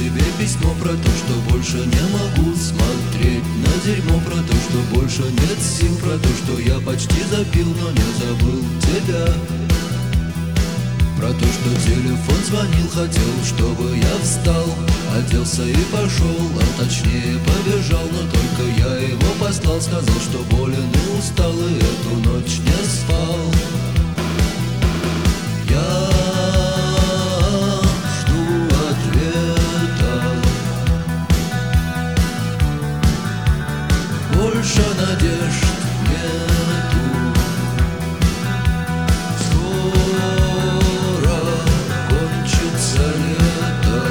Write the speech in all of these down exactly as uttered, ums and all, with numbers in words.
тебе письмо про то, что больше не могу смотреть на дерьмо, про то, что больше нет сил, про то, что я почти запил, но не забыл тебя. Про то, что телефон звонил, хотел, чтобы я встал, оделся и пошел, а точнее побежал, но только я его послал, сказал, что болен и устал, и эту ночь не спал. Я жду ответа, больше надежд нету. Скоро кончится лето.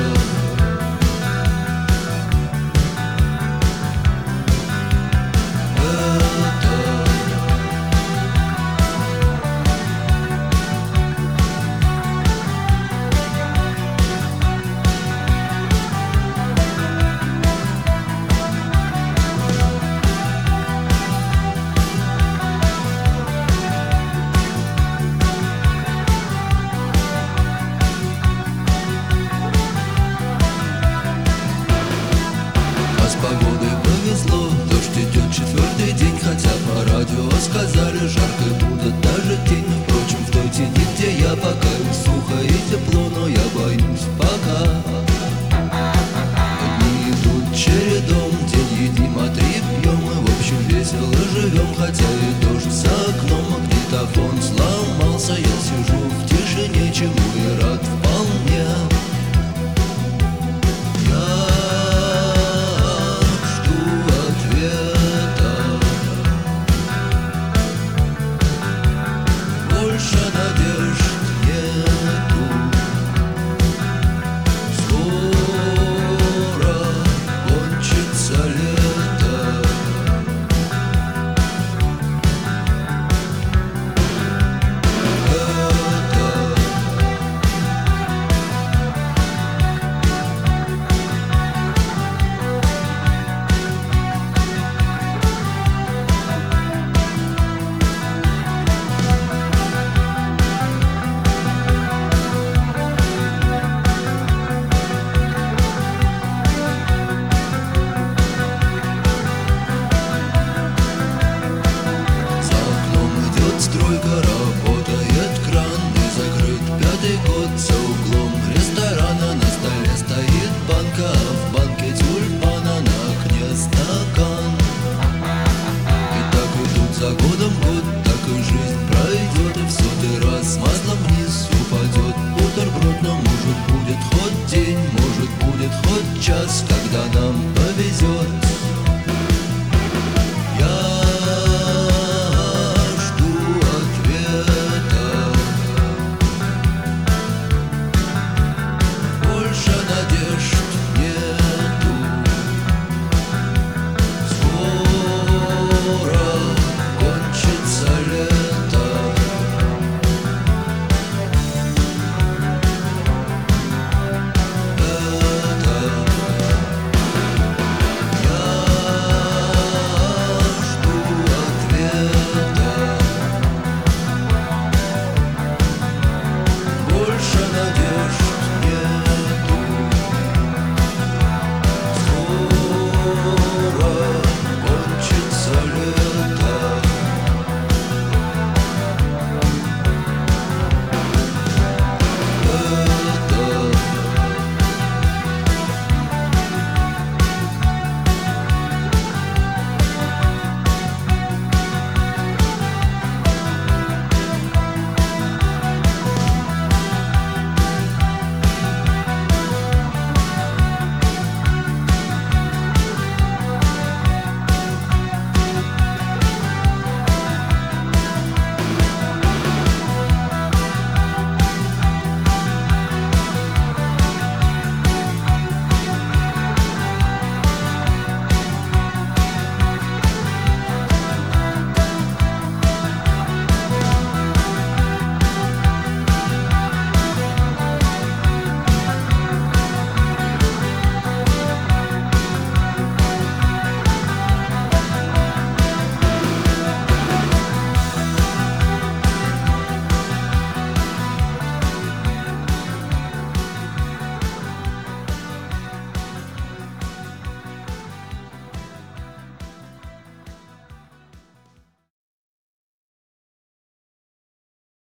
С погодой повезло, дождь идет четвертый день, хотя по радио сказали, жарко будет даже тень. Но, впрочем, в той тени, где я, пока сухо и тепло, но я боюсь пока. Дни идут чередом, день едим, а три пьем, и в общем весело живем, хотя и дождь за окном, магнитофон сломался, я сижу в тишине, чему и рад вполне. Больше надежд нету. Скоро кончится лето. Стройка, работает кран, и закрыт пятый год. За углом ресторана на столе стоит банка, а в банке тюльпана, на окне стакан. И так идут за годом год, так и жизнь пройдет, и в сотый раз маслом вниз упадет бутерброд. Но может будет хоть день, может будет хоть час.